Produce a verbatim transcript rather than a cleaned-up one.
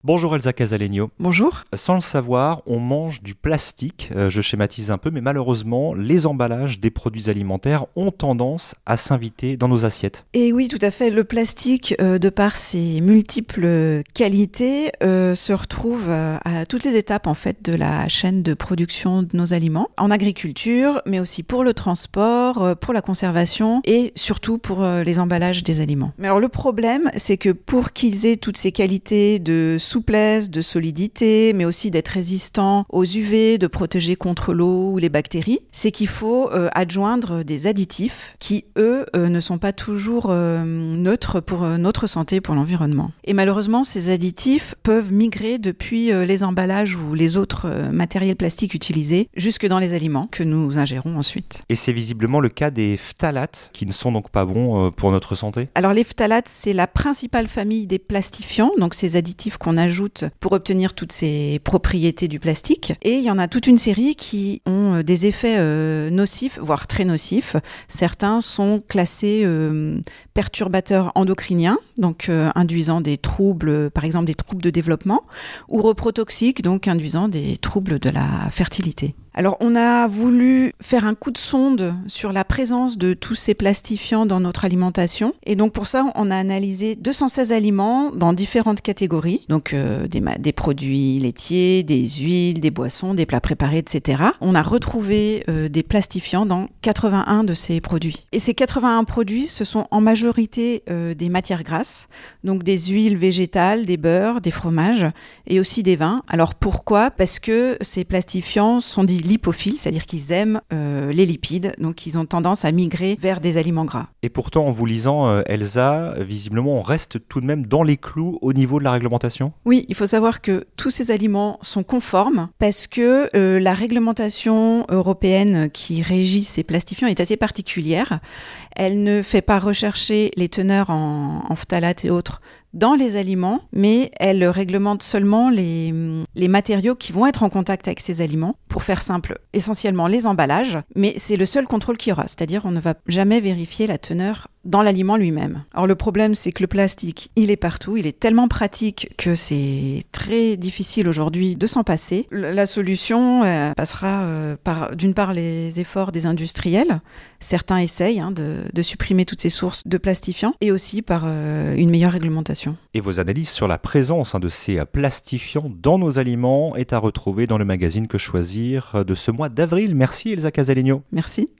Bonjour Elsa Casalegno. Bonjour. Sans le savoir, on mange du plastique, euh, je schématise un peu, mais malheureusement, les emballages des produits alimentaires ont tendance à s'inviter dans nos assiettes. Et oui, tout à fait. Le plastique, euh, de par ses multiples qualités, euh, se retrouve euh, à toutes les étapes en fait de la chaîne de production de nos aliments, en agriculture, mais aussi pour le transport, euh, pour la conservation et surtout pour euh, les emballages des aliments. Mais alors le problème, c'est que pour qu'ils aient toutes ces qualités de souplesse, de solidité, mais aussi d'être résistant aux U V, de protéger contre l'eau ou les bactéries, c'est qu'il faut euh, adjoindre des additifs qui, eux, euh, ne sont pas toujours euh, neutres pour euh, notre santé, pour l'environnement. Et malheureusement, ces additifs peuvent migrer depuis euh, les emballages ou les autres euh, matériels plastiques utilisés jusque dans les aliments que nous ingérons ensuite. Et c'est visiblement le cas des phtalates, qui ne sont donc pas bons euh, pour notre santé. Alors les phtalates, c'est la principale famille des plastifiants, donc ces additifs qu'on ajoute pour obtenir toutes ces propriétés du plastique. Et il y en a toute une série qui ont des effets euh, nocifs, voire très nocifs. Certains sont classés euh, perturbateurs endocriniens, donc euh, induisant des troubles, par exemple des troubles de développement, ou reprotoxiques, donc induisant des troubles de la fertilité. Alors, on a voulu faire un coup de sonde sur la présence de tous ces plastifiants dans notre alimentation. Et donc, pour ça, on a analysé deux cent seize aliments dans différentes catégories. Donc, euh, des, ma- des produits laitiers, des huiles, des boissons, des plats préparés, et cetera. On a retrouvé euh, des plastifiants dans quatre-vingt-un de ces produits. Et ces quatre-vingt-un produits, ce sont en majorité euh, des matières grasses. Donc, des huiles végétales, des beurres, des fromages et aussi des vins. Alors, pourquoi ? Parce que ces plastifiants sont dits lipophiles, c'est-à-dire qu'ils aiment euh, les lipides, donc ils ont tendance à migrer vers des aliments gras. Et pourtant, en vous lisant, euh, Elsa, visiblement, on reste tout de même dans les clous au niveau de la réglementation. Oui, il faut savoir que tous ces aliments sont conformes parce que euh, la réglementation européenne qui régit ces plastifiants est assez particulière. Elle ne fait pas rechercher les teneurs en, en phtalates et autres dans les aliments, mais elle réglemente seulement les, les matériaux qui vont être en contact avec ces aliments. Pour faire simple, essentiellement les emballages, mais c'est le seul contrôle qu'il y aura, c'est-à-dire on ne va jamais vérifier la teneur dans l'aliment lui-même. Alors le problème, c'est que le plastique, il est partout, il est tellement pratique que c'est très difficile aujourd'hui de s'en passer. La solution euh, passera euh, par, d'une part, les efforts des industriels. Certains essayent hein, de, de supprimer toutes ces sources de plastifiants et aussi par euh, une meilleure réglementation. Et vos analyses sur la présence hein, de ces euh, plastifiants dans nos aliments est à retrouver dans le magazine Que Choisir de ce mois d'avril. Merci Elsa Casalegno. Merci.